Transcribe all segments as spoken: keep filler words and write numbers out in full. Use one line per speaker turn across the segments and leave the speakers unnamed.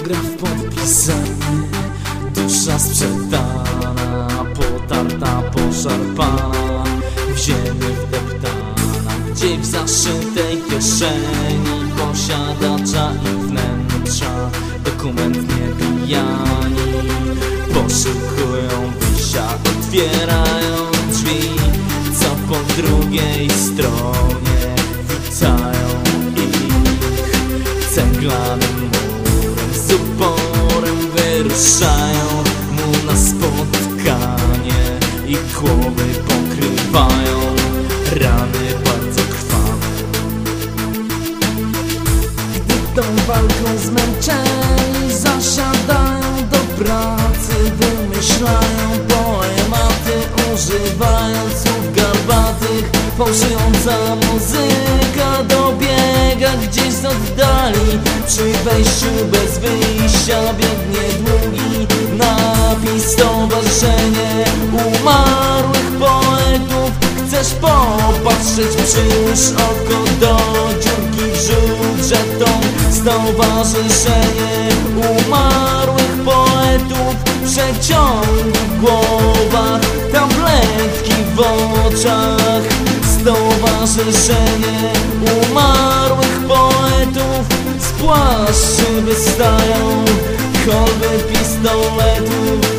Autograf podpisany, dusza sprzedana, potarta, poszarpana, w ziemię wdeptana. Gdzie w zaszytej kieszeni posiadacza i wnętrza dokument niepijani poszukują wyjścia, otwierają drzwi, co po drugiej stronie witają ich ceglanym murem. Z uporem wyruszają mu na spotkanie i głowy pokrywają rany bardzo krwawe. Gdy tą walką zmęczeni zasiadają do pracy, wymyślają poematy, używając słów garbatych. Fałszująca muzyka dobiega gdzieś z oddali. Przy wejściu bez wyjścia biegnie długi napis: Stowarzyszenie Umarłych Poetów. Chcesz popatrzeć, przyłóż oko do dziurki, wrzuć żeton. Stowarzyszenie Umarłych Poetów. Przeciągi w głowach, tabletki w oczach. Stowarzyszenie Umarłych Poetów. Z płaszczy wystają kolby pistoletów.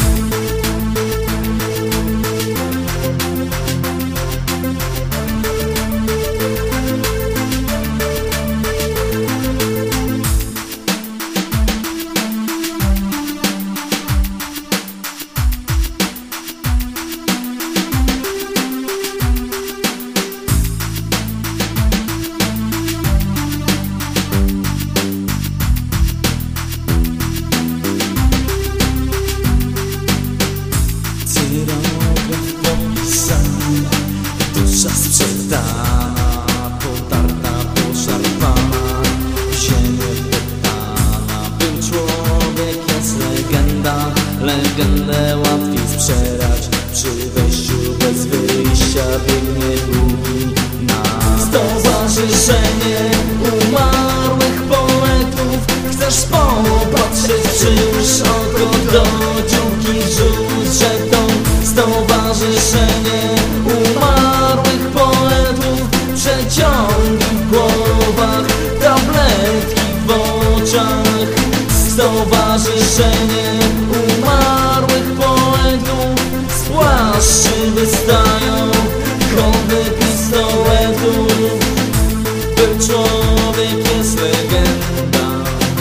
Dusza sprzedana, potarta, poszarpana, w ziemię wdeptana. Był człowiek, jest legenda, legendę łatwiej sprzedać. Przy wejściu bez wyjścia biegnie długi napis: Stowarzyszenie Umarłych Poetów. Chcesz popatrzeć, przyłóż oko do dziurki, rzuć żeton. Stowarzyszenie Umarłych Poetów. Przeciągi w głowach, tabletki w oczach. Stowarzyszenie Umarłych Poetów. Z płaszczy wystają kolby pistoletów. Był człowiek, jest legenda,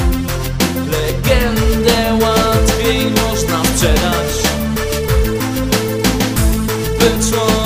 legendę łatwiej można sprzedać. Był człowiek,